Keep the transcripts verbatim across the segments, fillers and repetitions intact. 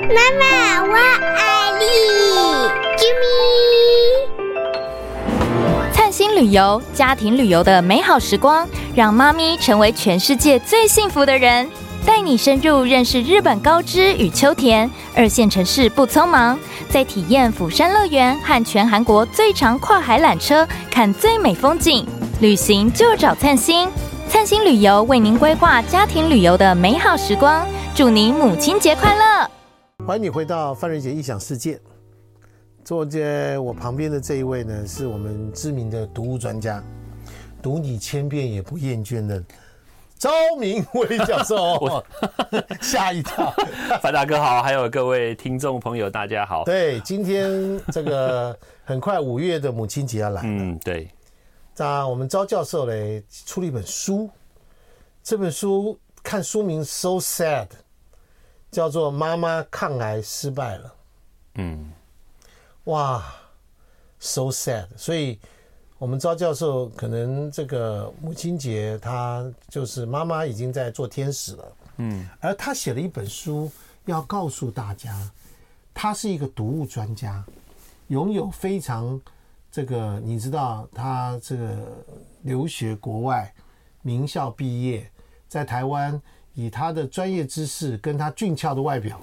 妈妈，我爱你，啾咪。 灿星旅游，家庭旅游的美好时光，让妈咪成为全世界最幸福的人。带你深入认识日本高知与秋田，二线城市不匆忙，再体验釜山乐园和全韩国最长跨海缆车，看最美风景。旅行就找灿星，灿星旅游为您规划家庭旅游的美好时光。祝您母亲节快乐！ 欢迎你回到范瑞杰异想世界。坐在我旁边的这一位呢，是我们知名的读物专家，读你千遍也不厌倦的昭明威教授。吓一跳。 范大哥好，还有各位听众朋友大家好。 对，今天这个很快五月的母亲节要来了。 嗯，对。 那我们昭教授呢出了一本书，这本书看书名 so sad， 叫做妈妈抗癌失败了。嗯，哇 so sad。 所以我们昭教授可能这个母亲节他就是妈妈已经在做天使了。嗯，而他写了一本书要告诉大家，他是一个读物专家，拥有非常这个你知道他这个留学国外名校毕业，在台湾以他的专业知识跟他俊俏的外表，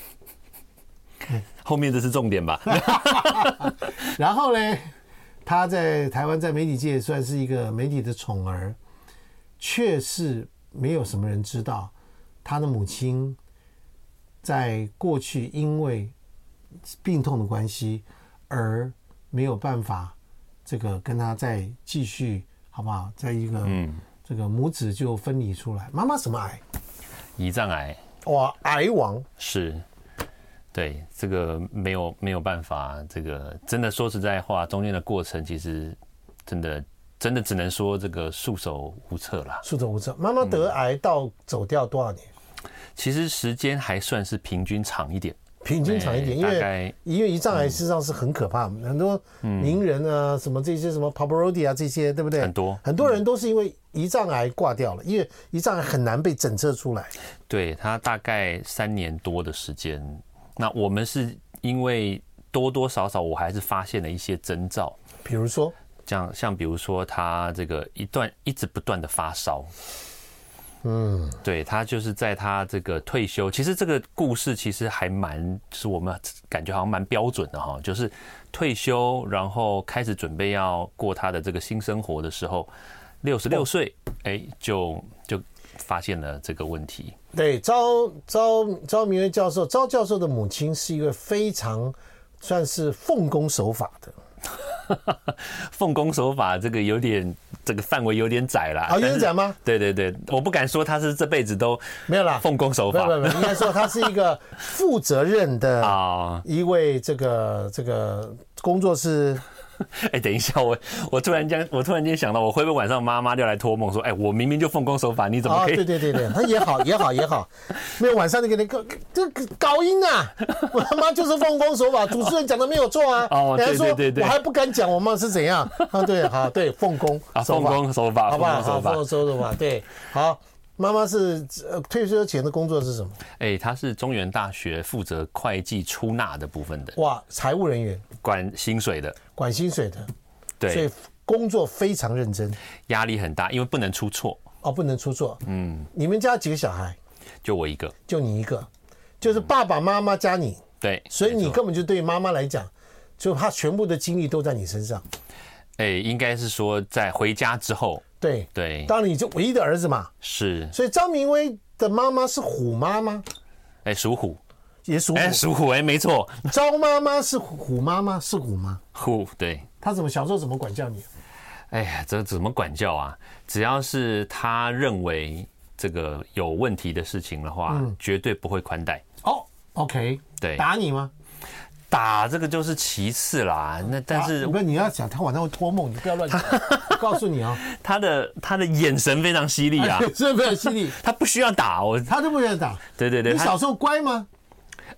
后面这是重点吧。 然后呢他在台湾在媒体界算是一个媒体的宠儿，却是没有什么人知道他的母亲在过去因为病痛的关系而没有办法这个跟他再继续好不好，在一个、嗯、这个母子就分离出来。妈妈什么癌？ 胰脏癌。 哇，癌王。 是，对，这个没有没有办法，这个真的说实在话，中间的过程其实真的真的只能说这个束手无策啦。 束手无策。妈妈得癌到走掉多少年？ 嗯、其实时间还算是平均长一点。 平均长一点，因为因为胰脏癌事实上是很可怕，嗯、很多名人啊，嗯、什么这些什么 Pavarotti 啊这些，对不对？ 很多很多人都是因为胰脏癌挂掉了，因为胰脏癌很难被诊测出来。 对，他大概三年多的时间。那我们是因为多多少少我还是发现了一些征兆， 比如说， 像像比如说他这个一段一直不断的发烧。嗯，对，他就是在他这个退休，其实这个故事其实还蛮，就是我们感觉好像蛮标准的哈，就是退休，然后开始准备要过他的这个新生活的时候，六十六岁，哎，就就发现了这个问题。 对，昭昭昭明威教授，昭教授的母亲是一个非常算是奉公守法的。 奉公守法这个有点，这个范围有点窄啦。 啊，有点窄吗？ 对对对，我不敢说他是这辈子都没有啦， 奉公守法。 没有没有，应该说他是一个负责任的一位这个这个工作室。 哎、欸，等一下，我我突然间我突然间想到，我会不会晚上妈妈就来托梦说，哎、欸，我明明就奉公守法，你怎么可以？ 哦、对对对对，他也好也好也好，没有晚上那个那个这搞音啊，我他妈就是奉公守法，主持人讲的没有错啊。 哦，对对对对， 我还不敢讲我妈是怎样啊？对，好对，奉公啊，奉公守法， 好不好？好，奉公守法，对，好。妈妈是呃退休前的工作是什么？ 哎、欸，她是中原大学负责会计出纳的部分的。 哇，财务人员， 管薪水的， 管薪水的， 对， 所以工作非常认真， 压力很大，因为不能出错。 哦，不能出错。嗯，你们家几个小孩？ 就我一个， 就你一个，就是爸爸妈妈加你。 对， 所以你根本就对妈妈来讲，就他全部的精力都在你身上。 哎、欸，应该是说在回家之后。 对对， 当然你就唯一的儿子嘛， 是， 所以张明威的妈妈是虎妈吗？ 哎，属虎， 也属虎， 哎，属虎，哎，没错。 张妈妈是虎妈妈，是虎吗？ 虎，对。 他怎么小时候怎么管教你？ 哎呀，这怎么管教啊？只要是他认为这个有问题的事情的话，嗯、绝对不会宽待。 哦 ，OK， 对， 打你吗？ 打这个就是其次啦，那但是不是你要讲他晚上会托梦，你不要乱讲。我告诉你啊、哦， 他的他的眼神非常犀利啊， 是非常犀利。 他不需要打我， 他都不需要打。 对对对， 你小时候乖吗？ 哎、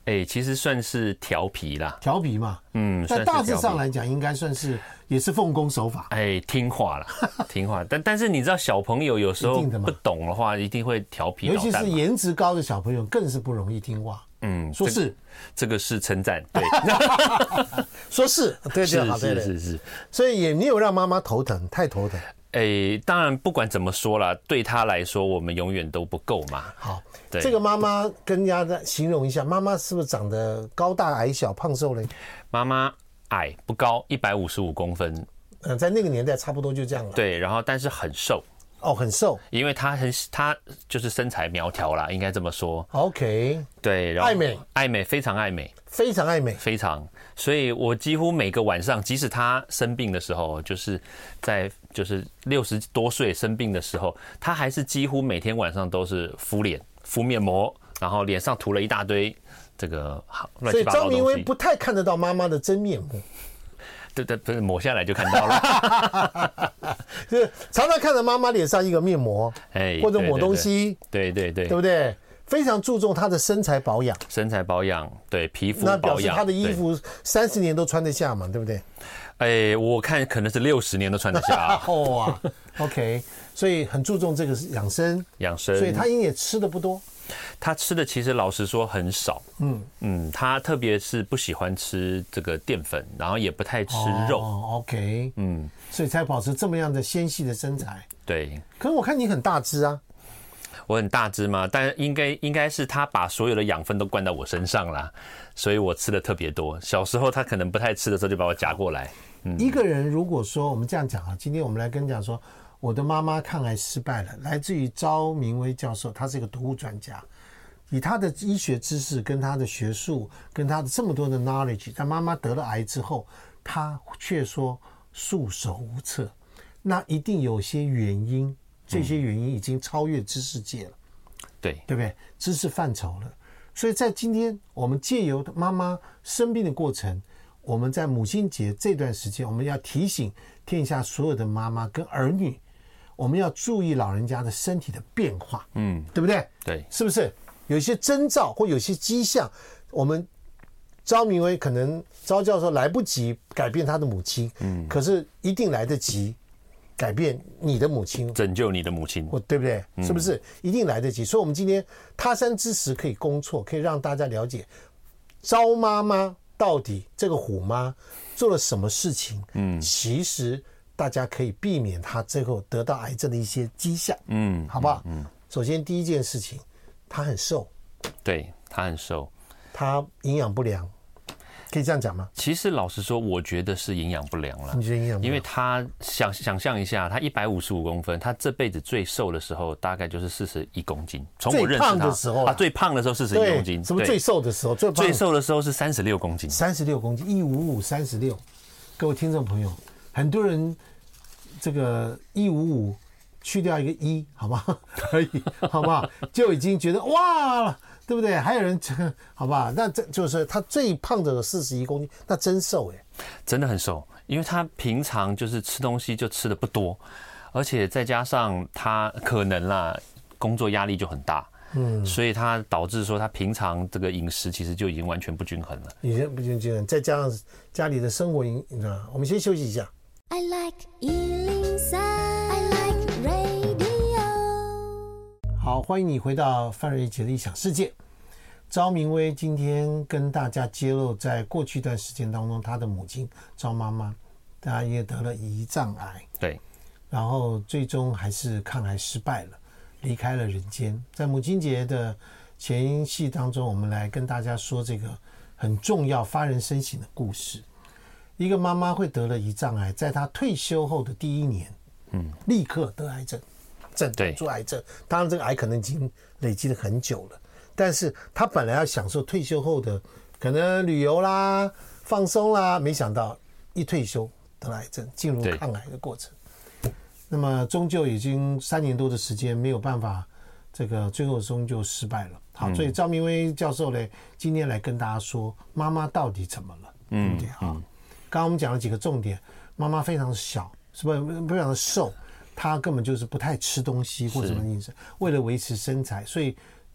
哎，其实算是调皮啦， 调皮嘛， 嗯， 但大致上来讲，应该算是也是奉公守法， 哎，听话了，听话。但但是你知道，小朋友有时候不懂的话，一定会调皮捣蛋嘛， 尤其是颜值高的小朋友，更是不容易听话。嗯，说是这个是称赞，对， 说是对就好， 是是是， 所以也没有让妈妈头疼，太头疼。 诶、欸，当然不管怎么说啦，对他来说，我们永远都不够嘛。 好，这个妈妈跟大家形容一下，妈妈是不是长得高大矮小、胖瘦嘞？ 妈妈矮不高，一百五十五公分。 嗯、呃，在那个年代差不多就这样了。 对，然后但是很瘦。 哦，很瘦， 因为她很她就是身材苗条啦，应该这么说。 OK， 对，然后爱美， 爱美，非常爱美， 非常爱美， 非常。所以我几乎每个晚上，即使她生病的时候，就是在就是六十多岁生病的时候，她还是几乎每天晚上都是敷脸、敷面膜，然后脸上涂了一大堆这个乱七八糟的东西。 所以张明威不太看得到妈妈的真面目。 对对对，抹下来就看到了。 就是常常看着妈妈脸上一个面膜，哎，或者抹东西， 对对对， 对不对？非常注重她的身材保养， 身材保养，对皮肤保养， 那表示她的衣服三十年都穿得下嘛，对不对？ 哎，我看可能是六十年都穿得下。 哇 ，OK， 所以很注重这个养生， 养生， 所以她也吃的不多。 他吃的其实老实说很少，嗯嗯，他特别是不喜欢吃这个淀粉，然后也不太吃肉。 哦 ，OK， 嗯，所以才保持这么样的纤细的身材。 对， 可是我看你很大只啊。 我很大只吗？但应该应该是他把所有的养分都灌到我身上啦，所以我吃的特别多。小时候他可能不太吃的时候，就把我夹过来。 嗯、一个人如果说我们这样讲啊，今天我们来跟你讲说。我的妈妈抗癌失败了，来自于昭明威教授，他是一个毒物专家，以他的医学知识跟他的学术跟他的这么多的 knowledge， 他妈妈得了癌之后，他却说束手无策，那一定有些原因，这些原因已经超越知识界了，对、嗯、对不对？知识范畴了，所以在今天我们借由妈妈生病的过程，我们在母亲节这段时间，我们要提醒天下所有的妈妈跟儿女。我们要注意老人家的身体的变化，嗯，对不对？ 对， 是不是有一些征兆或有些迹象，我们昭明威可能昭教授来不及改变他的母亲，嗯，可是一定来得及改变你的母亲， 拯救你的母亲， 对不对？是不是一定来得及？所以，我们今天他山之石可以攻错，可以让大家了解昭妈妈到底这个虎妈做了什么事情，嗯，其实。大家可以避免他最后得到癌症的一些迹象，嗯，好不好？嗯，首先第一件事情，他很瘦， 对，他很瘦， 他营养不良，可以这样讲吗？ 其实老实说，我觉得是营养不良了。 你觉得营养不良？ 因为他想想象一下，他一百五十五公分，他这辈子最瘦的时候大概就是四十一公斤。从我认识他最胖的时候， 他最胖的时候四十一公斤。 什么最瘦的时候？最最瘦的时候是三十六公斤。 三十六公斤，一五五三十六。各位听众朋友，很多人这个一五五去掉一个一，好吗？可以，好不好？就已经觉得哇，对不对？还有人，好吧？那这就是他最胖的四十一公斤，那真瘦哎， 真的很瘦，因为他平常就是吃东西就吃的不多，而且再加上他可能啦，工作压力就很大。嗯，所以他导致说他平常这个饮食其实就已经完全不均衡了， 已经不均衡，再加上家里的生活营，我们先休息一下。I like 一零三 I like radio。 好，欢迎你回到范瑞杰的异想世界。昭明威今天跟大家揭露，在过去一段时间当中，他的母亲昭妈妈，她也得了胰脏癌， 对， 然后最终还是抗癌失败了。离开了人间。在母亲节的前戏当中，我们来跟大家说这个很重要发人深省的故事。一个妈妈会得了胰脏癌，在她退休后的第一年，嗯，立刻得癌症，诊断出癌症。当然，这个癌可能已经累积了很久了，但是她本来要享受退休后的可能旅游啦、放松啦，没想到一退休得了癌症，进入抗癌的过程。那么终究已经三年多的时间没有办法，这个最后终究失败了。好，所以昭明威教授呢，今天来跟大家说，妈妈到底怎么了？嗯，对啊。刚刚我们讲了几个重点，妈妈非常小，是不是非常的瘦？她根本就是不太吃东西或什么饮食，为了维持身材，所以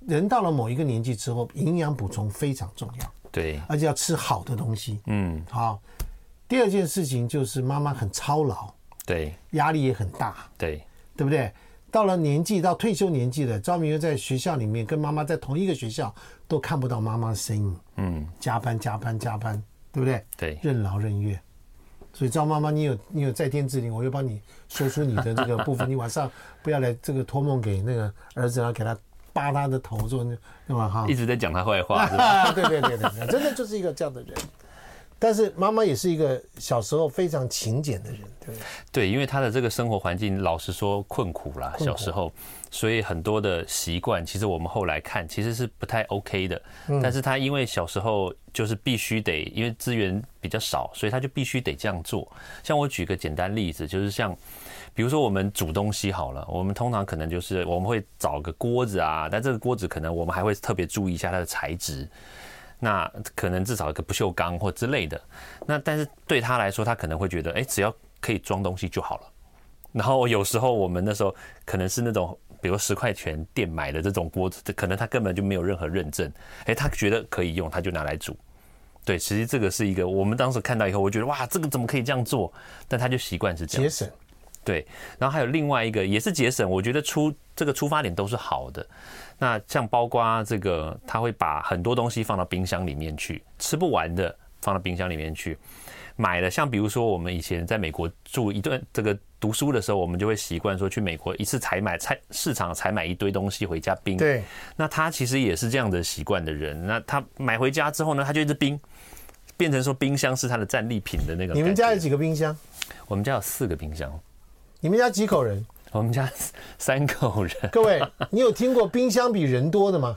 人到了某一个年纪之后，营养补充非常重要， 对， 而且要吃好的东西。 嗯， 好。第二件事情就是妈妈很操劳， 对， 压力也很大， 对， 对不对？到了年纪，到退休年纪了，赵明又在学校里面跟妈妈在同一个学校，都看不到妈妈的身影，嗯，加班加班加班，对不对？ 对， 任劳任怨。所以赵妈妈，你有你有在天之灵，我会帮你说出你的这个部分。你晚上不要来这个托梦给那个儿子，然后给他扒他的头，说对吧？哈， 一直在讲他坏话，是吧？ 对对对对，真的就是一个这样的人。但是妈妈也是一个小时候非常勤俭的人，对不对？ 对，因为他的这个生活环境，老实说困苦啦，小时候，所以很多的习惯，其实我们后来看其实是不太 OK 的。嗯、但是他因为小时候就是必须得，因为资源比较少，所以他就必须得这样做。像我举个简单例子，就是像比如说我们煮东西好了，我们通常可能就是我们会找个锅子啊，但这个锅子可能我们还会特别注意一下它的材质。那可能至少一个不锈钢或之类的，那但是对他来说，他可能会觉得，哎，只要可以装东西就好了。然后有时候我们那时候可能是那种，比如十块钱店买的这种锅子，可能他根本就没有任何认证，哎，他觉得可以用，他就拿来煮。对，其实这个是一个我们当时看到以后，我觉得哇，这个怎么可以这样做？但他就习惯是这样， 节省。 对，然后还有另外一个也是节省，我觉得出这个出发点都是好的。那像包括这个，他会把很多东西放到冰箱里面去，吃不完的放到冰箱里面去。买了，像比如说我们以前在美国住一段这个读书的时候，我们就会习惯说去美国一次采买菜市场采买一堆东西回家冰。 对， 那他其实也是这样的习惯的人。那他买回家之后呢，他就一直冰，变成说冰箱是他的战利品的那个。 你们家有几个冰箱？ 我们家有四个冰箱。 你们家几口人？ 我们家三口人。 各位，你有听过冰箱比人多的吗？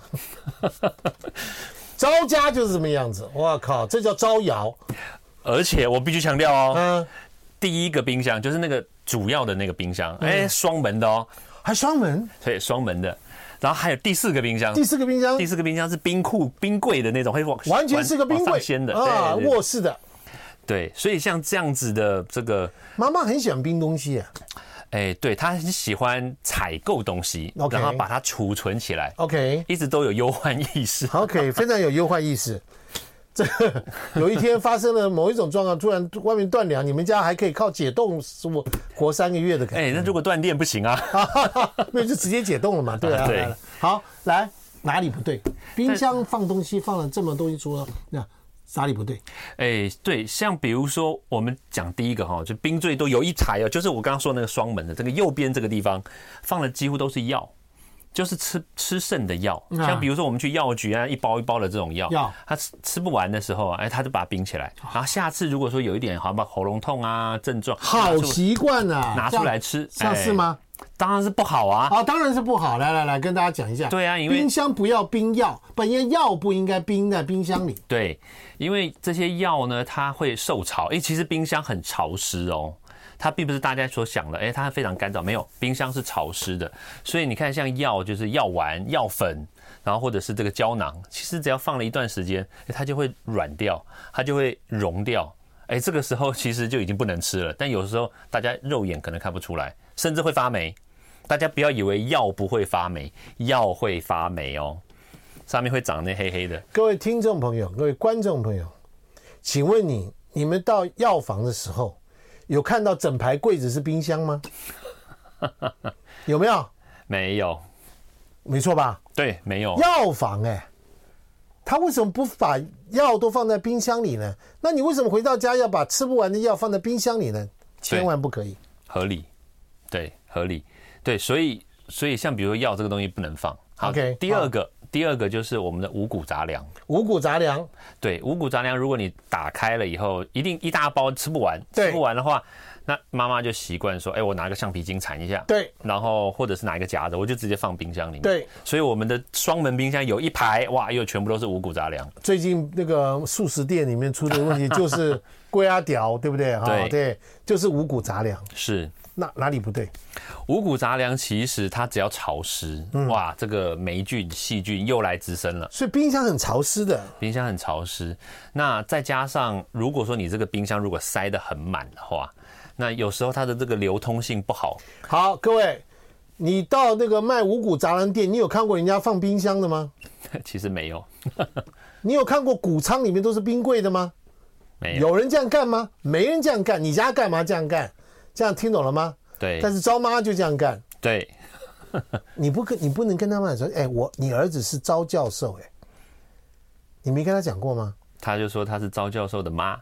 招家就是这么样子，我靠，这叫招摇。 而且我必须强调哦， 嗯， 第一个冰箱就是那个主要的那个冰箱，哎、嗯，双门的哦， 还双门， 对，双门的。然后还有第四个冰箱， 第四个冰箱， 第四个冰箱是冰库、冰柜的那种，会往完全是个冰柜先的啊，对对对，卧室的。 对，所以像这样子的这个， 妈妈很喜欢冰东西啊。 哎，对，他很喜欢采购东西， okay, 然后把它储存起来。 OK， 一直都有忧患意识。 OK， 非常有忧患意识。这有一天发生了某一种状况，突然外面断粮，你们家还可以靠解冻活活三个月的感觉。 哎，那如果断电不行啊？ 那就直接解冻了嘛，对啊。对，好，来哪里不对？冰箱放东西放了这么多东西出来，那哪里不对？ 哎，对，像比如说我们讲第一个哈，就冰最多有一台哦，就是我刚刚说那个双门的，这个右边这个地方放的几乎都是药。就是吃吃剩的药，像比如说我们去药局啊，一包一包的这种药，他吃吃不完的时候啊，哎，他就把它冰起来，然后下次如果说有一点好像喉咙痛啊症状， 好习惯啊， 拿出来吃， 像是吗？ 当然是不好啊！ 啊，当然是不好。来来来，跟大家讲一下。 对啊，因为冰箱不要冰药，本因为药不应该冰在冰箱里。 对，因为这些药呢，它会受潮。哎，其实冰箱很潮湿哦。它并不是大家所想的，哎，它非常干燥，没有，冰箱是潮湿的，所以你看，像药就是药丸、药粉，然后或者是这个胶囊，其实只要放了一段时间，它就会软掉，它就会溶掉，哎，这个时候其实就已经不能吃了。但有时候大家肉眼可能看不出来，甚至会发霉。大家不要以为药不会发霉，药会发霉哦，上面会长那黑黑的。 各位听众朋友，各位观众朋友，请问你，你们到药房的时候，有看到整排柜子是冰箱吗？有没有？ 没有， 没错吧？ 对，没有。 药房哎、欸，他为什么不把药都放在冰箱里呢？那你为什么回到家要把吃不完的药放在冰箱里呢？千万不可以。 合理，对，合理，对，所以所以像比如说药这个东西不能放。好 OK， 第二个。第二个就是我们的五谷杂粮， 五谷杂粮， 对，五谷杂粮，如果你打开了以后，一定一大包吃不完，吃不完的话，那妈妈就习惯说，哎，我拿个橡皮筋缠一下， 对， 然后或者是拿一个夹子，我就直接放冰箱里面， 对， 所以我们的双门冰箱有一排，哇，又全部都是五谷杂粮。 最近那个素食店里面出的问题就是龟啊屌，对不对？ 对对，就是五谷杂粮， 是。 那哪里不对？ 五谷杂粮其实它只要潮湿，嗯、哇，这个霉菌、细菌又来滋生了。 所以冰箱很潮湿的， 冰箱很潮湿。那再加上，如果说你这个冰箱如果塞得很满的话，那有时候它的这个流通性不好。 好，各位， 你到那个卖五谷杂粮店，你有看过人家放冰箱的吗？ 其实没有。 你有看过谷仓里面都是冰柜的吗？ 没有。 有人这样干吗？没人这样干。你家干嘛这样干？这样听懂了吗？ 对。 但是招妈就这样干。 对。 你不跟你不能跟他们说，哎、欸，我你儿子是招教授、欸，哎，你没跟他讲过吗？ 他就说他是招教授的妈。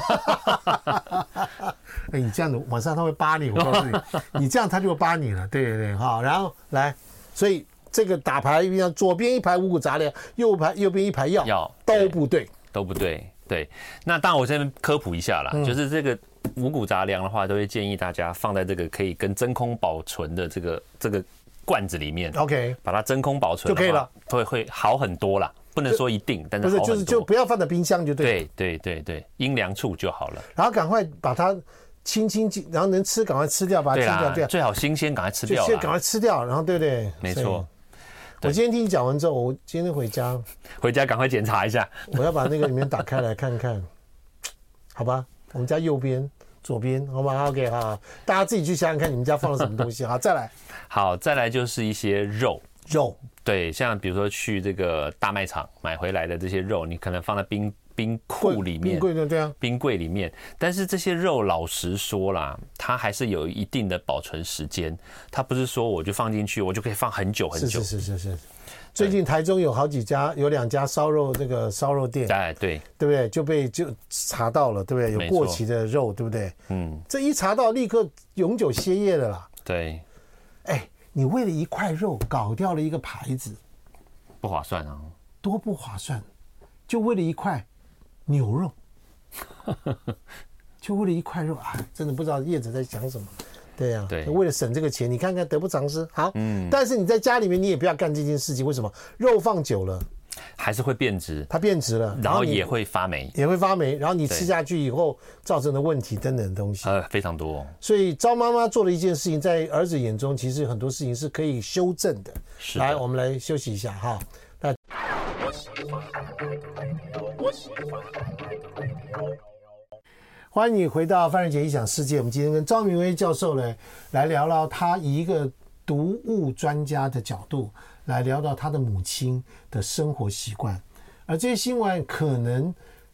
哎，你这样的晚上他会扒你，我告诉你，你这样他就会扒你了，对对对，好，然后来，所以这个打牌一样，左边一排五谷杂粮，右排右边一排药， 药都不对， 都不对，对。那当然我这边科普一下啦，嗯、就是这个五谷杂粮的话，都会建议大家放在这个可以跟真空保存的这个这个罐子里面 ，OK， 把它真空保存就可以了， 会会好很多啦。不能说一定，但是好很多， 不是就是就不要放在冰箱就对了， 对对对对，阴凉处就好了。 然后赶快把它轻轻，然后能吃赶快吃掉，把它清掉掉， 最好新鲜赶快吃掉， 就赶快吃掉，然后对不对？ 没错。 我今天听你讲完之后，我今天回家， 回家赶快检查一下， 我要把那个里面打开来看看，好吧？我们家右边、左边，好吗 ？OK 哈，大家自己去想想看，你们家放了什么东西。好，再来， 好，再来就是一些肉， 肉。 对，像比如说去这个大卖场买回来的这些肉，你可能放在冰冰库里面， 冰柜对啊， 冰柜里面。但是这些肉，老实说啦，它还是有一定的保存时间，它不是说我就放进去，我就可以放很久很久。 是是是是是。最近台中有好几家，有两家烧肉这个烧肉店， 哎对， 对不对？就被就查到了，对不对？有过期的肉，对不对？嗯，这一查到立刻永久歇业了啦。 对， 哎。你为了一块肉搞掉了一个牌子， 不划算啊！ 多不划算！就为了一块牛肉，就为了一块肉啊！真的不知道业者在想什么。对呀、啊， 对， 为了省这个钱，你看看得不偿失。好，嗯，但是你在家里面你也不要干这件事情，为什么？肉放久了还是会变质， 它变质了， 然后也会发霉， 也会发霉，然后你吃下去以后造成的问题等等的东西， 呃，非常多。 所以招妈妈做的一件事情，在儿子眼中，其实很多事情是可以修正的。 是的， 来，我们来休息一下哈。那欢迎你回到范仁杰异想世界。我们今天跟赵明威教授呢来聊聊他以一个毒物专家的角度来聊到他的母亲的生活习惯，而这些新闻可能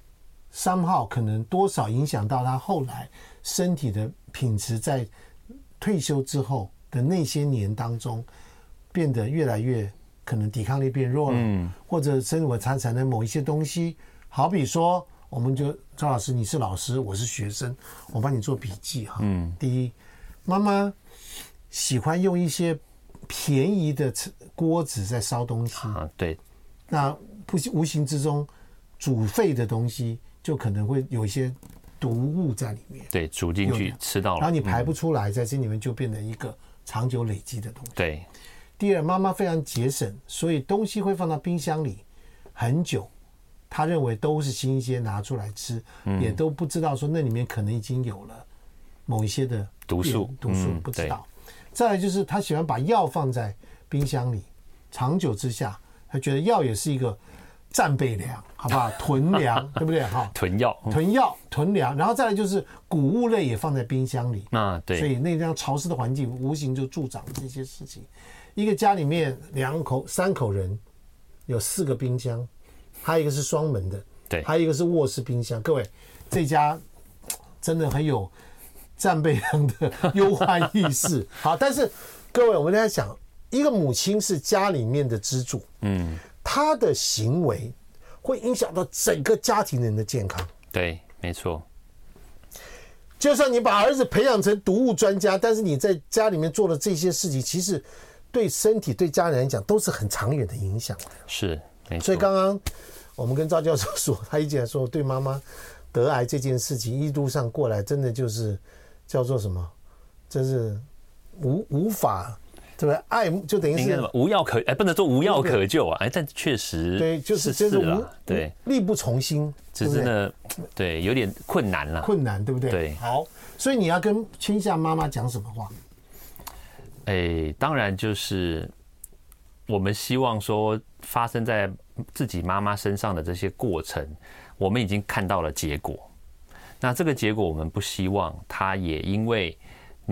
somehow可能多少影响到他后来身体的品质，在退休之后的那些年当中变得越来越可能抵抗力变弱了，嗯，或者身体产产生某一些东西，好比说，我们就赵老师，你是老师，我是学生，我帮你做笔记哈。嗯，第一，妈妈喜欢用一些便宜的锅子在烧东西啊，对， 那不无形之中煮沸的东西就可能会有一些毒物在里面， 对，煮进去吃到了， 然后你排不出来，嗯、在这里面就变成一个长久累积的东西。 对。 第二，妈妈非常节省，所以东西会放到冰箱里很久，她认为都是新鲜拿出来吃，嗯、也都不知道说那里面可能已经有了某一些的毒素， 毒素不知道。再来就是她喜欢把药放在冰箱里，长久之下，她觉得药也是一个战备粮，好不好？囤粮，对不对？哈， 囤药， 囤药，囤粮，然后再来就是谷物类也放在冰箱里啊，对， 所以那样潮湿的环境无形就助长这些事情。一个家里面两口三口人，有四个冰箱，还有一个是双门的， 对， 还有一个是卧室冰箱。各位，这家真的很有战备粮的忧患意识。好，但是各位，我们在想，一个母亲是家里面的支柱，嗯，她的行为会影响到整个家庭人的健康。 对，没错。 就算你把儿子培养成毒物专家，但是你在家里面做的这些事情，其实对身体、对家人来讲都是很长远的影响。 是，没错。 所以刚刚我们跟赵教授说，他一直在说，对妈妈得癌这件事情，一路上过来，真的就是叫做什么？真是无无法，对不对？爱就等于是无药可，哎，不能说无药可救啊，哎，但确实对，就是真是无对力不从心， 这真的对有点困难了， 困难，对不对？ 对， 好，所以你要跟青夏妈妈讲什么话？ 哎，当然就是我们希望说发生在自己妈妈身上的这些过程，我们已经看到了结果。那这个结果，我们不希望她也因为你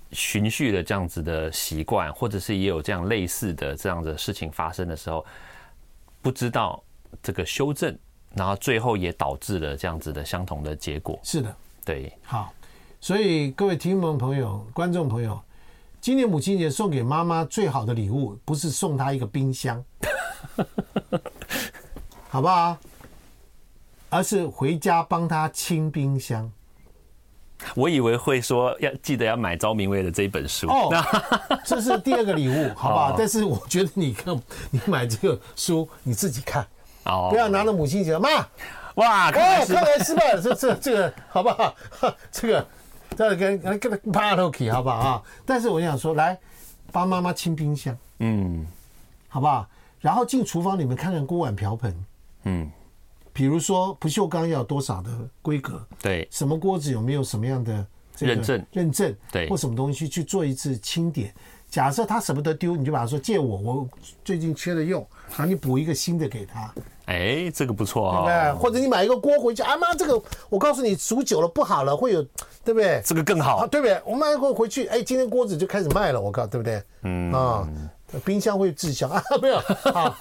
循序的这样子的习惯，或者是也有这样类似的这样的事情发生的时候，不知道这个修正，然后最后也导致了这样子的相同的结果。 是的， 对， 好，所以各位听众朋友、观众朋友，今年母亲节送给妈妈最好的礼物，不是送她一个冰箱，好不好？而是回家帮她清冰箱。 我以为会说要记得要买昭明威的这一本书哦，这是第二个礼物，好不好？ 哦、 但是我觉得你看，你买这个书你自己看， 哦， 不要拿着母亲节，妈， 哇，看来失败， 看来失败了，这这这个好不好？这个这个跟跟跟 party 好不好啊？但是我想说，来帮妈妈清冰箱，嗯，好不好？然后进厨房里面看看锅碗瓢盆，嗯。比如说不锈钢要多少的规格，对，什么锅子有没有什么样的这个认证认证， 对， 或什么东西去做一次清点。假设他舍不得丢，你就把他说借我，我最近缺了用，然后你补一个新的给他。 哎，这个不错啊、哦， 对不对？或者你买一个锅回去，啊妈，这个我告诉你煮久了不好了，会有，对不对？ 这个更好， 啊、对不对？我买一个回去，哎，今天锅子就开始卖了，我靠，对不对？嗯啊，冰箱会滞销啊，没有好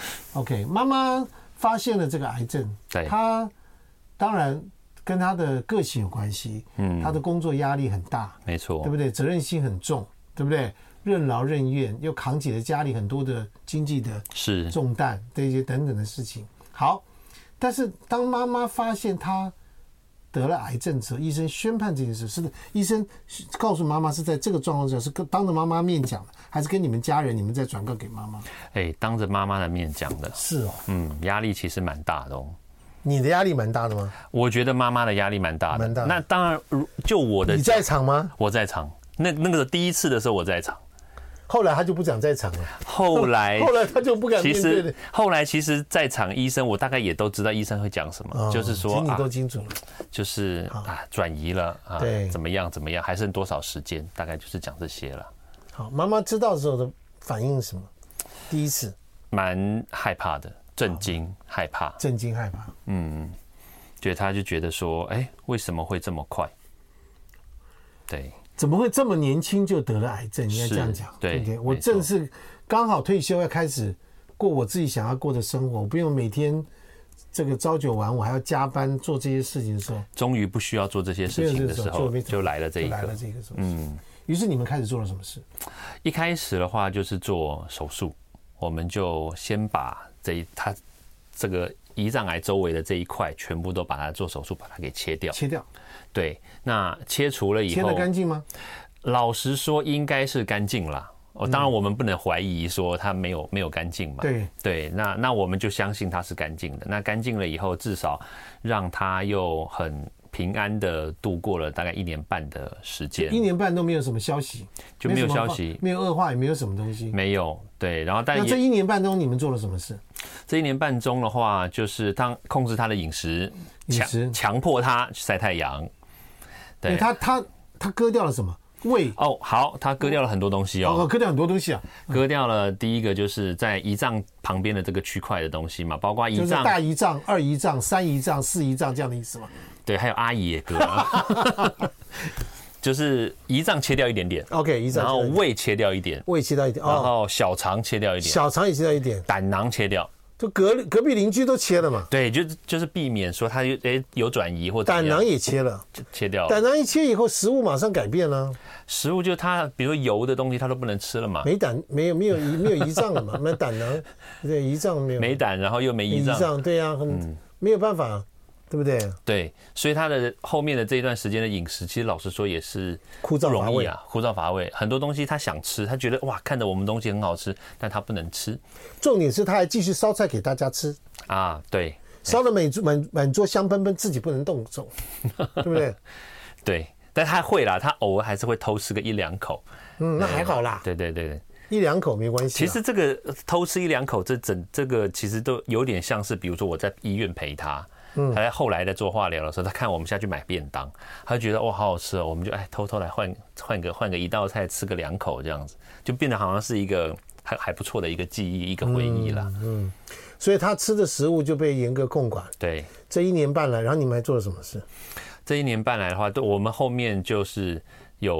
OK， 妈妈发现了这个癌症，他当然跟他的个性有关系，嗯，他的工作压力很大， 没错， 对不对？责任心很重，对不对？任劳任怨，又扛起了家里很多的经济的是重担，这些等等的事情。好，但是当妈妈发现他得了癌症之后，医生宣判这件事，是的，医生告诉妈妈是在这个状况下是当着妈妈面讲的，还是跟你们家人你们再转告给妈妈？ 哎，当着妈妈的面讲的。 是哦， 嗯，压力其实蛮大的哦。 你的压力蛮大的吗？ 我觉得妈妈的压力蛮大的。 蛮大的。 那当然，就我的， 你在场吗？ 我在场。那那个第一次的时候我在场。 后来他就不讲在场了。 后来， 后来他就不敢面对了。 其实后来其实，在场医生我大概也都知道医生会讲什么，哦、就是说你都清楚了， 啊、就是啊转移了啊， 对， 怎么样怎么样，还剩多少时间，大概就是讲这些了。 好，妈妈知道的时候的反应是什么？第一次蛮害怕的，震惊、害怕， 震惊害怕。 嗯，对，他就觉得说，哎、欸，为什么会这么快？对。 怎么会这么年轻就得了癌症？应该这样讲，对不对？我正是刚好退休，要开始过我自己想要过的生活，我不用每天这个朝九晚五，还要加班做这些事情的时候， 终于不需要做这些事情的时候，就来了这一个， 来了这个手术。嗯，于是你们开始做了什么事？ 一开始的话就是做手术，我们就先把这一他这个胰脏癌周围的这一块全部都把它做手术，把它给切掉， 切掉。 对，那切除了以后， 切得干净吗？ 老实说，应该是干净啦。哦，当然我们不能怀疑说它没有没有干净嘛。 对对，那那我们就相信它是干净的。那干净了以后，至少让它又很平安的度过了大概一年半的时间。 一年半都没有什么消息， 就没有消息， 没有恶化，也没有什么东西。 没有，对。然后但那这一年半中你们做了什么事？ 这一年半中的话，就是当控制他的饮食，强强迫他晒太阳。 对，他他他割掉了什么？胃哦，好，他割掉了很多东西哦， 哦，割掉很多东西啊。 割掉了第一个就是在胰脏旁边的这个区块的东西嘛，包括胰脏、 就是大胰脏、二胰脏、三胰脏、四胰脏这样的意思吗？ 对，还有阿姨也割了，就是胰脏切掉一点点 ，OK， 胰脏， 然后胃切掉一点， 胃切掉一点， 然后小肠切掉一点， 小肠也切掉一点， 胆囊切掉。 就隔隔壁邻居都切了嘛， 对，就就是避免说他有诶有转移或者胆囊也切了， 就切掉了。 胆囊一切以后，食物马上改变了。 食物就他比如说油的东西，他都不能吃了嘛。 没胆，没有没有没有胰脏了嘛，没有胆囊，对，胰脏没有。 没胆，然后又没胰脏， 胰脏对呀、啊，很、嗯、没有办法。对不对？ 对，所以他的后面的这一段时间的饮食，其实老实说也是枯燥乏味啊，枯燥乏味。很多东西他想吃，他觉得哇，看着我们东西很好吃，但他不能吃。 重点是他还继续烧菜给大家吃啊，对， 烧的满满满桌香喷喷，自己不能动手，对不对？ 对，但他会啦，他偶尔还是会偷吃个一两口。 嗯，那还好啦。 对对对对。 一两口没关系。 其实这个偷吃一两口，这整这个其实都有点像是，比如说我在医院陪他。嗯，他在后来在做化疗的时候，他看我们下去买便当，他就觉得哇好好吃哦，我们就哎偷偷来换换个换个一道菜吃个两口这样子，就变得好像是一个还还不错的一个记忆一个回忆啦。 嗯，嗯所以他吃的食物就被严格控管。 对， 这一年半来，然后你们还做了什么事？ 这一年半来的话，对我们后面就是有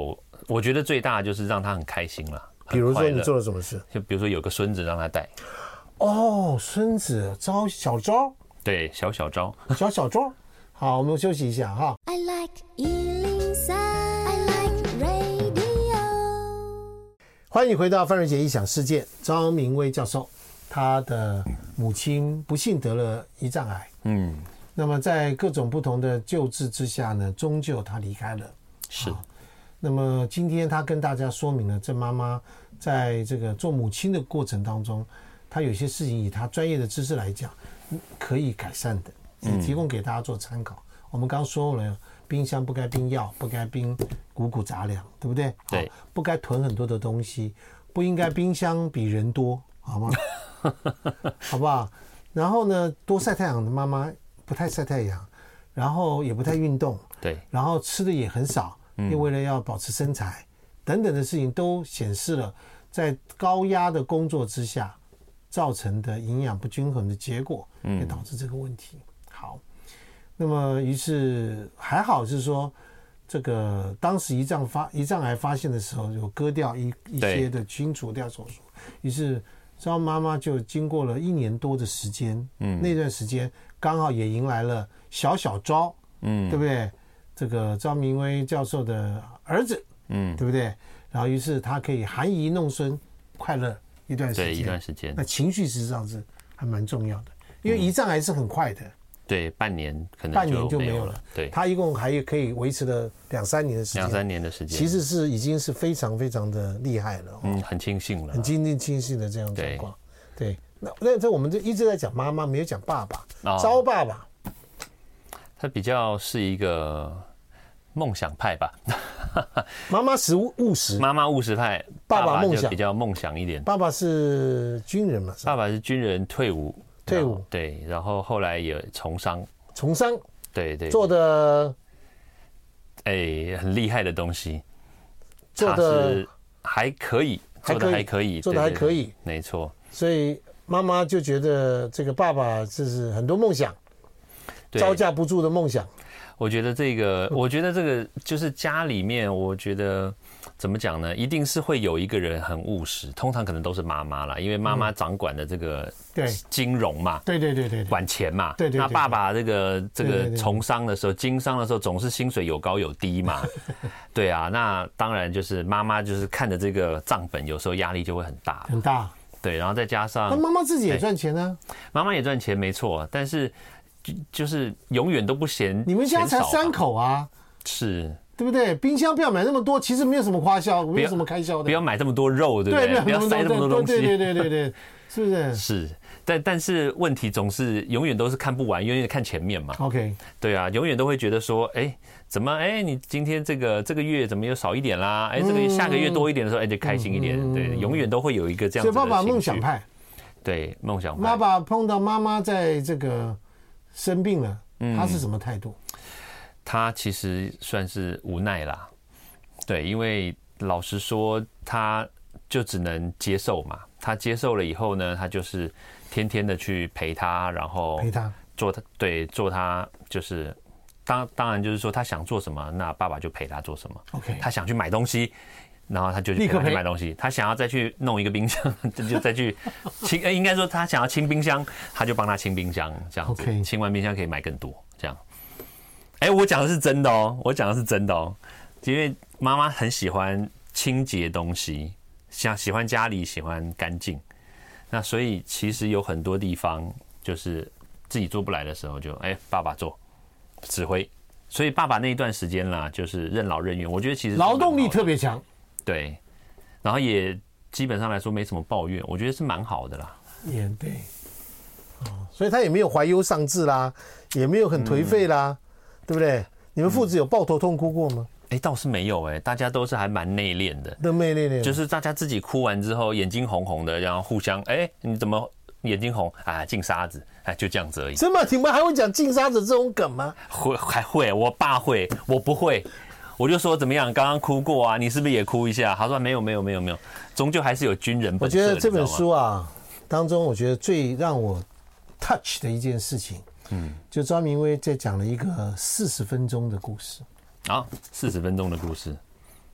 我觉得最大的就是让他很开心了。 比如说你做了什么事？ 就比如说有个孙子让他带。 哦，孙子招小招， 对，小小招， 小小招。好，我们休息一下哈。 I like 一零三 I like radio。 欢迎回到范瑞杰异想世界。张明威教授，他的母亲不幸得了胰脏癌，嗯，那么在各种不同的救治之下呢，终究他离开了。 是。 那么今天他跟大家说明了，这妈妈在这个做母亲的过程当中，她有些事情以她专业的知识来讲，可以改善的，也提供给大家做参考。嗯、我们刚刚说了，冰箱不该冰药，不该冰五谷杂粮，对不对？ 对， 不该囤很多的东西，不应该冰箱比人多，好吗？好不好？然后呢，多晒太阳的妈妈不太晒太阳，然后也不太运动， 对， 然后吃的也很少。因为为了要保持身材等等的事情，都显示了在高压的工作之下造成的营养不均衡的结果，会导致这个问题。好，那么于是还好是说，这个当时胰脏发胰脏癌发现的时候，有割掉一一些的清除掉手术，于是张妈妈就经过了一年多的时间，嗯，那段时间刚好也迎来了小小招，嗯，对不对？这个张明威教授的儿子，嗯，对不对？然后于是他可以含饴弄孙，快乐一段时间， 对，一段时间。 那情绪实际上是还蛮重要的，因为胰脏癌是很快的， 对，半年可能半年就没有了。 对， 他一共还可以维持了两三年的时间， 两三年的时间， 其实是已经是非常非常的厉害了， 嗯，很庆幸了， 很庆幸庆幸的这样状况。对，那那这我们就一直在讲妈妈，没有讲爸爸，招爸爸。 他比较是一个梦想派吧， 妈妈是务实， 妈妈务实派， 爸爸梦想比较梦想一点。 爸爸是军人嘛？ 爸爸是军人，退伍， 退伍对，然后后来也从商， 从商， 对 对, 对， 做的哎、欸、很厉害的东西， 做的还可以，做的还可以， 做的还可以， 没错。 所以妈妈就觉得这个爸爸就是很多梦想。招架不住的梦想， 我觉得这个，我觉得这个就是家里面，我觉得怎么讲呢？一定是会有一个人很务实，通常可能都是妈妈啦，因为妈妈掌管的这个金融嘛， 对对对对， 管钱嘛， 对对。 那爸爸这个这个从商的时候，经商的时候，总是薪水有高有低嘛，对啊。那当然就是妈妈就是看着这个账本，有时候压力就会很大， 很大。 对，然后再加上， 那妈妈自己也赚钱呢， 妈妈也赚钱，没错，但是。就就是永远都不嫌你们家才三口啊， 是对不对？冰箱不要买那么多，其实没有什么花销，没有什么开销的。 不要买这么多肉，对不对？不要塞那么多东西， 对对对对对，是不是？ 是，但但是问题总是永远都是看不完，永远看前面嘛。 OK， 对啊，永远都会觉得说，哎，怎么哎，你今天这个这个月怎么又少一点啦？哎，这个下个月多一点的时候，哎，就开心一点。对，永远都会有一个这样子的情绪。 所以爸爸梦想派， 对梦想派。 爸爸碰到妈妈在这个生病了。他是什么态度？ 他其实算是无奈啦，对，因为老实说，他就只能接受嘛。他接受了以后呢，他就是天天的去陪他，然后陪他做他对做他就是当当然就是说他想做什么，那爸爸就陪他做什么。 OK， 他想去买东西。然后他就立刻去买东西，他想要再去弄一个冰箱，就再去清，应该说他想要清冰箱，他就帮他清冰箱，这样子。 Okay. 清完冰箱可以买更多，这样。哎，我讲的是真的哦，我讲的是真的哦，因为妈妈很喜欢清洁东西，像喜欢家里喜欢干净，那所以其实有很多地方就是自己做不来的时候就，就哎爸爸做指挥，所以爸爸那一段时间啦，就是任劳任怨，我觉得其实劳动力特别强。 对，然后也基本上来说没什么抱怨，我觉得是蛮好的啦。 也对，哦，所以他也没有怀忧丧志啦，也没有很颓废啦，嗯、对不对？你们父子有抱头痛哭过吗？ 哎、欸，倒是没有哎、欸，大家都是还蛮内敛的， 都内敛的， 就是大家自己哭完之后眼睛红红的，然后互相哎、欸，你怎么眼睛红啊？进沙子，哎，就这样子而已。 真的，你们还会讲进沙子这种梗吗？ 会，还会，我爸会，我不会。我就说怎么样？刚刚哭过啊，你是不是也哭一下？他说没有没有没有没有，终究还是有军人本色。 我觉得这本书啊当中，我觉得最让我 touch 的一件事情，嗯，就张明威在讲了一个四十分钟的故事。 啊，四十分钟的故事，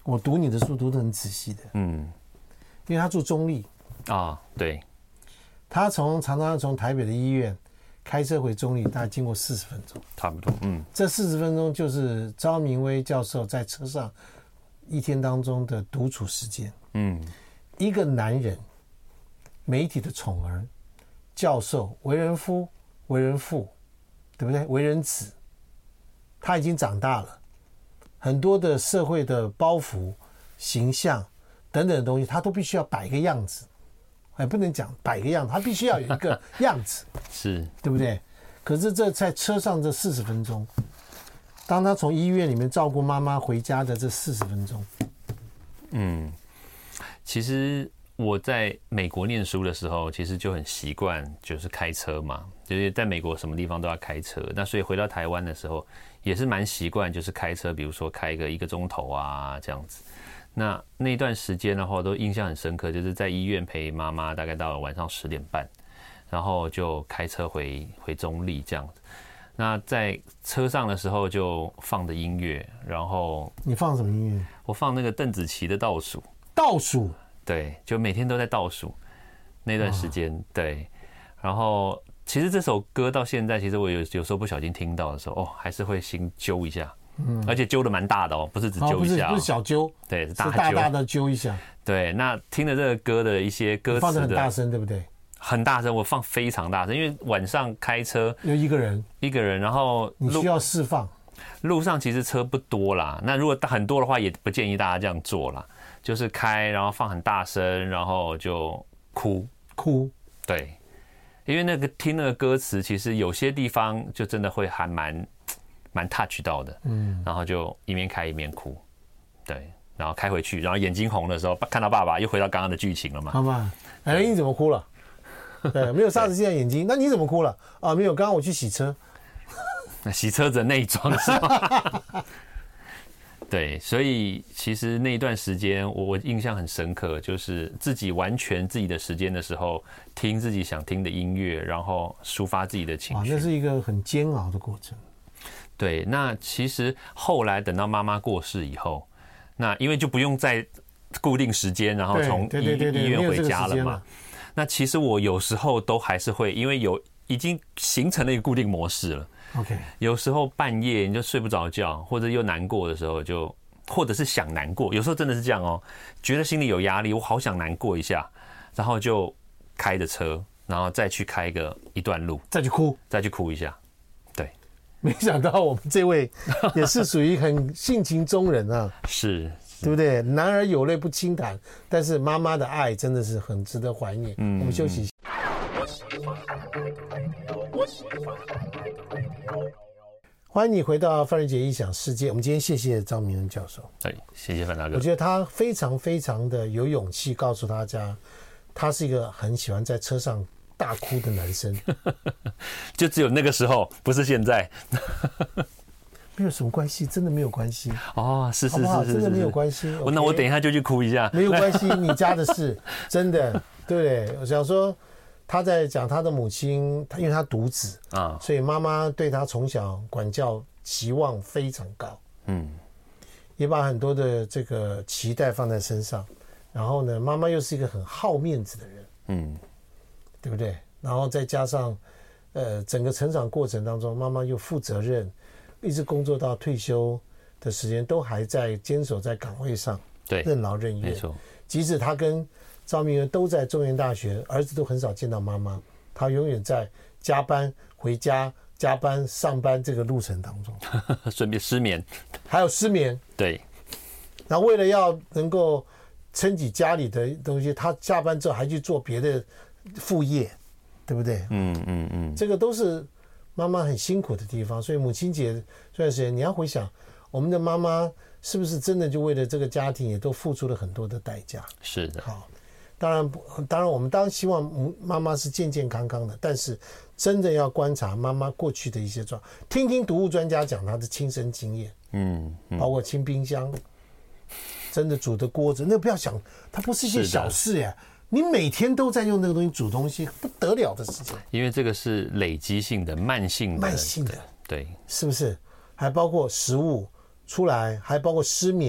我读你的书读得很仔细的，嗯，因为他住中立啊，对， 他从常常从台北的医院开车回中立，大概经过四十分钟， 差不多，嗯， 这四十分钟就是昭明威教授在车上一天当中的独处时间，嗯，一个男人，媒体的宠儿，教授，为人夫，为人父，对不对？为人子，他已经长大了，很多的社会的包袱、形象等等的东西，他都必须要摆个样子。哎，不能讲摆个样子，他必须要有一个样子， 是对不对？可是这在车上这四十分钟，当他从医院里面照顾妈妈回家的这四十分钟， 嗯，其实我在美国念书的时候，其实就很习惯就是开车嘛，就是在美国什么地方都要开车。那所以回到台湾的时候，也是蛮习惯，就是开车，比如说开个一个钟头啊这样子。那那段时间的话，都印象很深刻，就是在医院陪妈妈，大概到了晚上十点半，然后就开车回回中立这样子。那在车上的时候就放的音乐，然后你放什么音乐？ 我放那个邓紫棋的倒数。 倒数？ 对，就每天都在倒数那段时间，对。然后其实这首歌到现在，其实我有有时候不小心听到的时候，哦，还是会心揪一下。嗯，而且揪的蛮大的哦，不是只揪一下、哦， 不是不是小揪， 对，是大揪， 是大大的揪一下。 对，那听了这个歌的一些歌词的， 放得很大声，对不对？ 很大声，我放非常大声，因为晚上开车有一个人， 一个人，然后你需要释放。 路上其实车不多啦，那如果很多的话，也不建议大家这样做啦，就是开，然后放很大声，然后就哭哭， 对，因为那个听那个歌词，其实有些地方就真的会还蛮。蛮 touch 到的，嗯，然后就一面开一面哭，对，然后开回去，然后眼睛红的时候，看到爸爸又回到刚刚的剧情了嘛。 好吧，哎，你怎么哭了？对，没有刹车镜的眼睛，那你怎么哭了？啊，没有，刚刚我去洗车。 洗车子内装是吗？对，所以其实那一段时间我我印象很深刻，就是自己完全自己的时间的时候，听自己想听的音乐，然后抒发自己的情绪。 哇，那是一个很煎熬的过程。 对，那其实后来等到妈妈过世以后，那因为就不用再固定时间，然后从医医院回家了嘛。那其实我有时候都还是会，因为有已经形成了一个固定模式了。 OK， 有时候半夜你就睡不着觉，或者又难过的时候就，就或者是想难过，有时候真的是这样哦，觉得心里有压力，我好想难过一下，然后就开着车，然后再去开个一段路， 再去哭， 再去哭一下。 没想到我们这位也是属于很性情中人啊， 是， 对不对？男儿有泪不轻弹，但是妈妈的爱真的是很值得怀念。嗯，我们休息一下。欢迎你回到范瑞杰异想世界。我们今天谢谢张明恩教授， 对，谢谢范大哥。 我觉得他非常非常的有勇气，告诉大家，他是一个很喜欢在车上大哭的男生。 就只有那个时候，不是现在。 没有什么关系，真的没有关系哦，是是是是， 好不好？真的没有关系。 Okay? 那我等一下就去哭一下， 没有关系，你家的事，真的，对不对？我想说，他在讲他的母亲，因为他独子啊，所以妈妈对他从小管教期望非常高，嗯，也把很多的这个期待放在身上。然后呢，妈妈又是一个很好面子的人，嗯，对不对？然后再加上，呃，整个成长过程当中，妈妈又负责任。一直工作到退休的时间，都还在坚守在岗位上， 对， 任劳任怨。 没错， 即使他跟赵明恩都在中原大学，儿子都很少见到妈妈，他永远在加班回家、加班上班这个路程当中， 顺便失眠， 还有失眠。 对， 那为了要能够撑起家里的东西，他下班之后还去做别的副业，对不对？嗯嗯嗯，这个都是妈妈很辛苦的地方，所以母亲节这段时间，你要回想我们的妈妈是不是真的就为了这个家庭也都付出了很多的代价？ 是的。 好，当然，当然，我们当然希望妈妈是健健康康的，但是真的要观察妈妈过去的一些状况，听听毒物专家讲他的亲身经验，嗯，嗯包括清冰箱，真的煮的锅子，那不要想，它不是一件小事耶。你每天都在用那个东西煮东西，不得了的事情。 因为这个是累积性的、慢性的、 慢性的， 对， 是不是？还包括食物出来，还包括失眠，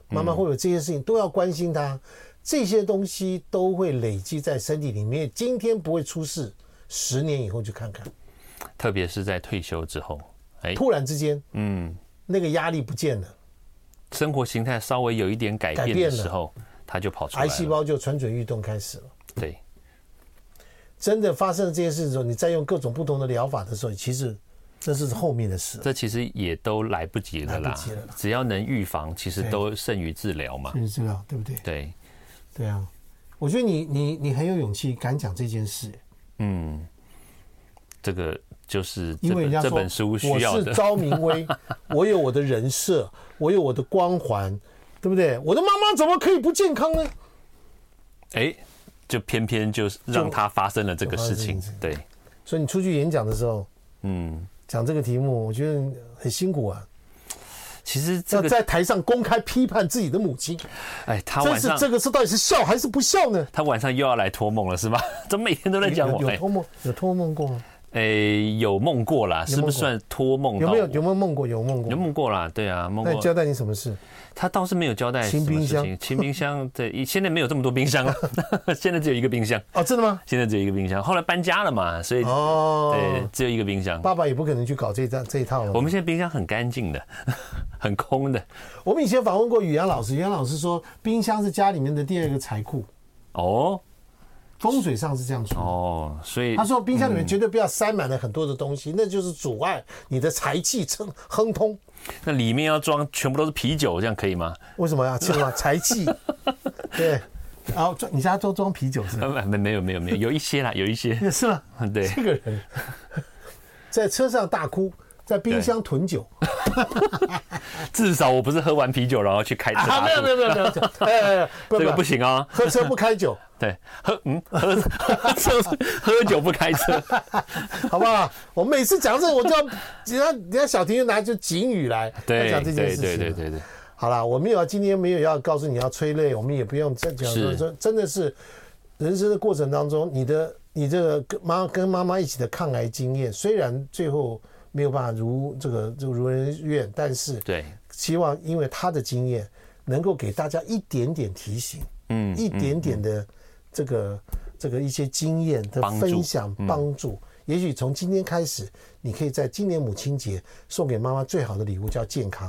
妈妈会有这些事情都要关心他，这些东西都会累积在身体里面。今天不会出事，十年以后去看看， 特别是在退休之后，哎， 突然之间， 嗯， 那个压力不见了， 生活形态稍微有一点改变的时候，它就跑出来了， 癌细胞就蠢蠢欲动开始了。 对， 真的发生了这件事的时候，你再用各种不同的疗法的时候，其实这是后面的事， 这其实也都来不及了啦。 来不及了啦， 只要能预防，其实都胜于治疗嘛。 是治疗，对不对？ 对， 对啊，我觉得你你你很有勇气敢讲这件事。 嗯，这个就是这因为人家说本这本书需要的。 我是昭明威，我有我的人设，我有我的光环，对不对？我的妈妈怎么可以不健康呢？ 哎，就偏偏就是让他发生了这个事情。对， 所以你出去演讲的时候， 嗯， 讲这个题目，我觉得很辛苦啊。 其实这个要在台上公开批判自己的母亲， 哎，他这晚上是这个是到底是笑还是不笑呢？ 他晚上又要来托梦了是吧？怎么每天都在讲我？ 有有托梦有托梦过吗？ 哎，有梦过啦，是不是算托梦？ 有没有有没有梦过？有梦过？ 有梦过啦，对啊，梦过。 那交代你什么事？ 他倒是没有交代什么事情。清冰箱，对，现在没有这么多冰箱了，现在只有一个冰箱。 哦，真的吗？ 现在只有一个冰箱，后来搬家了嘛，所以哦， 对，只有一个冰箱。 爸爸也不可能去搞这一这一套了。 我们现在冰箱很干净的，很空的。 我们以前访问过宇阳老师，宇阳老师说，冰箱是家里面的第二个财库。 哦。 风水上是这样说哦，所以他说冰箱里面绝对不要塞满了很多的东西，嗯、那就是阻碍你的财气亨亨通。 那里面要装全部都是啤酒，这样可以吗？ 为什么要气吗？财气，对。然后你家都装啤酒是吧？ 没没有没有没有，有一些啦，有一些是吗？ 对，这个人在车上大哭，在冰箱囤酒。 至少我不是喝完啤酒然后去开车。 啊，没有没有没有没有，哎， 这个不行啊， 喝车不开酒。 对，喝嗯喝喝车喝酒不开车， 好不好？我每次讲这个，我就要人家人家小婷就拿就警语来对讲这件事情。 对对对对对。 好啦，我没有今天没有要告诉你要催泪，我们也不用再讲说，真的是人生的过程当中，你的你这个跟妈跟妈妈一起的抗癌经验，虽然最后没有办法如这个就如人愿，但是对， 希望因为他的经验能够给大家一点点提醒，嗯，一点点的这个这个一些经验的分享帮助。也许从今天开始，你可以在今年母亲节送给妈妈最好的礼物叫健康。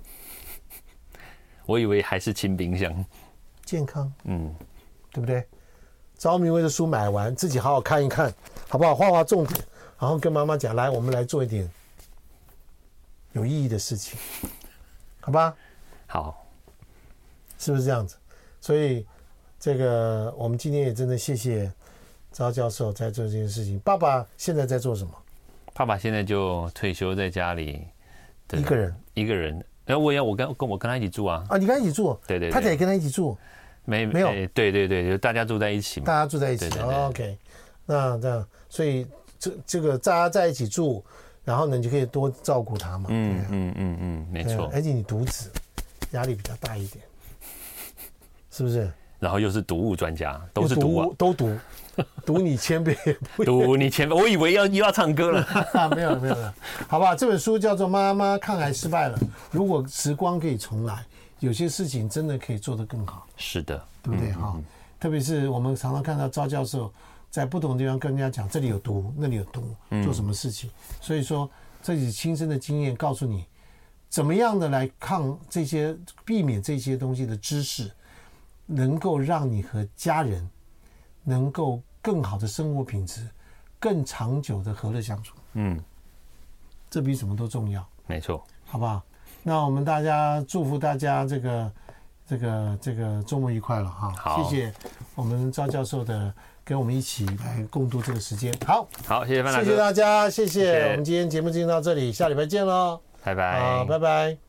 我以为还是清冰箱， 健康， 嗯， 对不对？昭明威的书买完，自己好好看一看，好不好？画画重点，然后跟妈妈讲，来，我们来做一点有意义的事情，好吧？ 好， 是不是这样子？所以这个我们今天也真的谢谢赵教授在做这件事情。爸爸现在在做什么？ 爸爸现在就退休在家里， 一个人， 一个人。然后我也我跟跟我跟他一起住啊。 啊，你跟他一起住？ 对对对， 太太也跟他一起住？ 没没有？ 对对对，就大家住在一起嘛。 大家住在一起。 对对对哦、 OK， 那这样，所以这这个大家在一起住，然后呢，你就可以多照顾他嘛。 嗯、啊、嗯嗯嗯，没错。 而且你独子，压力比较大一点，是不是？ 然后又是读物专家，都是读啊， 都读，读你千遍， 读你千遍。我以为要又要唱歌了， 没有没有了，好不好？这本书叫做《妈妈抗癌失败了》，如果时光可以重来，有些事情真的可以做得更好。 是的， 对不对？哈、嗯嗯，特别是我们常常看到赵教授在不同的地方跟人家讲，这里有毒，那里有毒，做什么事情。嗯、所以说，这里亲身的经验告诉你，怎么样的来抗这些，避免这些东西的知识。能够让你和家人能够更好的生活品质，更长久的和乐相处。嗯，这比什么都重要。 没错， 好不好？那我们大家祝福大家这个这个这个周末愉快了哈！ 好， 谢谢我们赵教授的跟我们一起来共度这个时间。好， 好，谢谢范大哥， 谢谢大家，谢谢。谢谢我们今天节目进行到这里，下礼拜见喽， 拜拜， 好，拜拜。